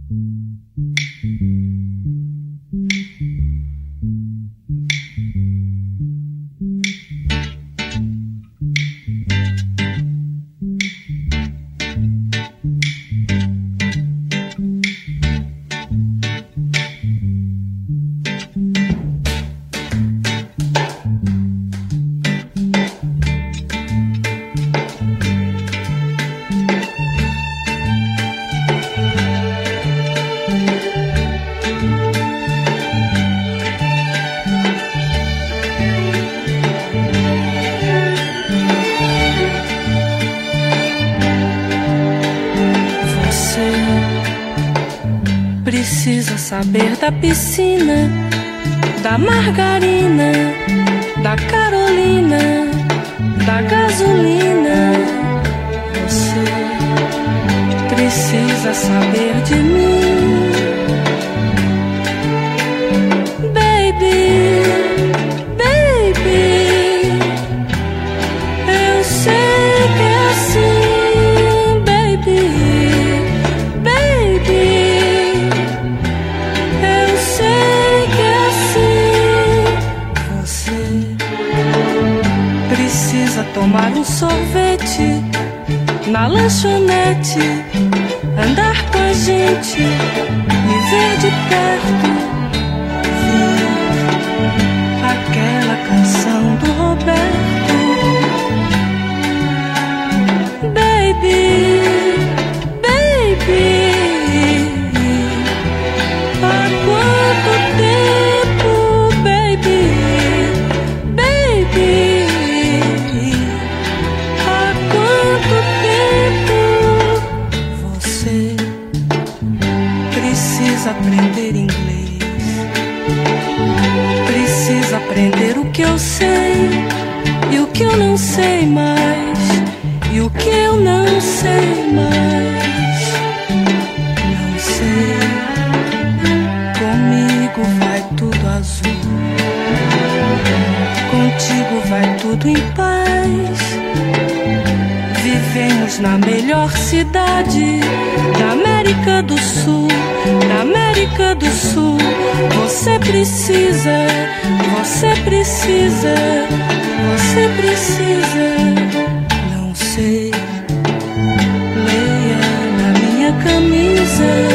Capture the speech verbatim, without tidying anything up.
Precisa saber da piscina, da margarina, da Carolina, da gasolina. Você precisa saber de mim, baby, baby. Eu sei que é assim, baby, baby. Precisa tomar um sorvete na lanchonete, andar com a gente, me ver de perto, ver aquela canção do Roberto. Baby, baby, há quanto tempo, baby, baby. Precisa aprender inglês, precisa aprender o que eu sei e o que eu não sei mais, e o que eu não sei mais. Não sei, comigo vai tudo azul, contigo vai tudo em paz. Vivemos na melhor cidade da América do Sul, da América do Sul. Você precisa, você precisa, você precisa. Não sei, leia na minha camisa.